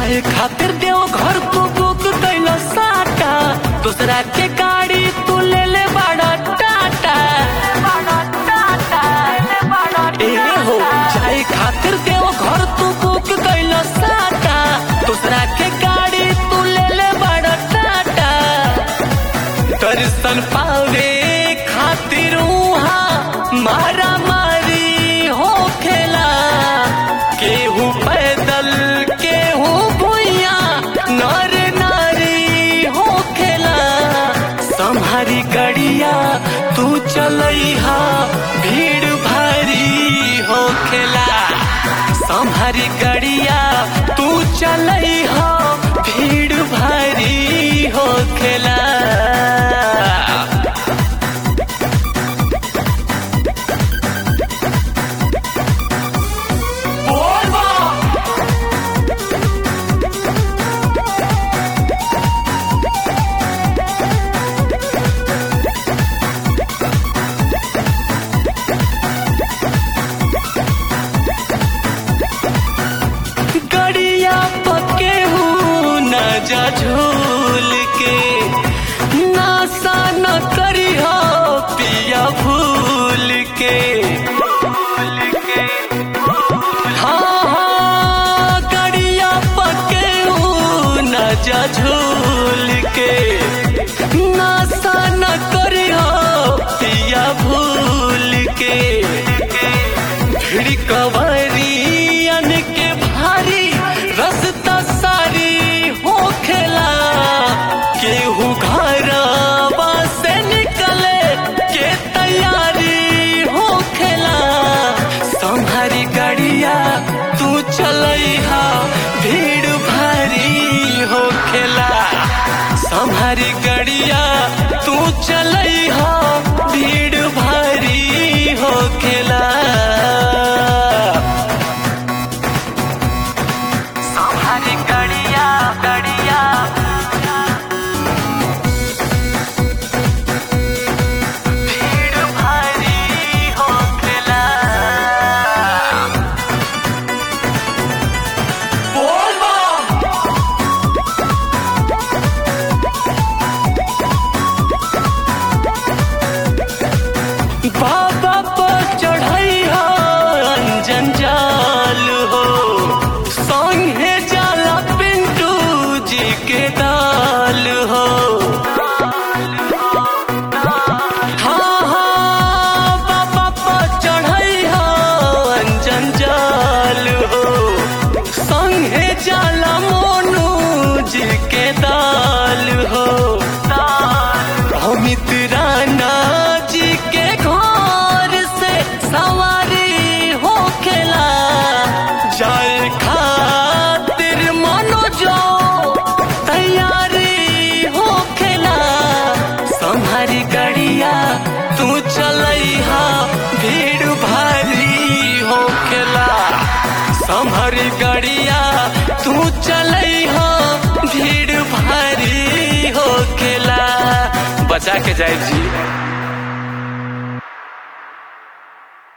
जाए खातिर देव घर तू बुक कैला साटा, दूसरा के गाड़ी तू ले ले बड़ा टाटा। ए हो जाए खातिर देव घर तू बुक कैला साटा, दूसरा के गाड़ी तू ले ले बड़ा टाटा। दर्शन पावे खातिर वहाँ मारा मारी हो खेला, केहू पैदल केहू भुइया नर नारी हो खेला। सम्हारी गड़िया तू चलैहा भीड़ भारी हो खेला, सम्हारी गड़िया तू चलैहा भीड़ भारी हो खेला। जा झूल के नासा न करी हो पिया भूल के। हाँ हाँ गड़िया पके न जा झूल के, नासा न करी हो पिया भूल के। भिड़ कवरियन के भारी रस्ता सारी हो खेला, केहू घरवा से निकले के तैयारी हो खेला। सम्हारी गड़िया तू चलैहा भीड़ भारी हो खेला, सम्हारी गड़िया तू चलैहा भीड़ भारी हो खेला। सम्हारी गड़िया गड़िया भीड़ भारी हो खेला। बाबा पर चढ़ाई हो अंजन जाल हो, संगे जाला पिंटू जी के दाल हो। हाँ हाँ बाबा पर चढ़ाई हो अंजन जाल हो, संगे जाला मोनू जी के दाल हो। अमित राणा जी के घर से सवारी हो खेला, जाए खातिर मनो जो तैयारी हो खेला। सम्हारी गड़िया तू चलैहा भीड़ भारी हो खेला, सम्हारी गड़िया तू चलैहा भीड़ भारी हो खेला। बचा के जाए जी।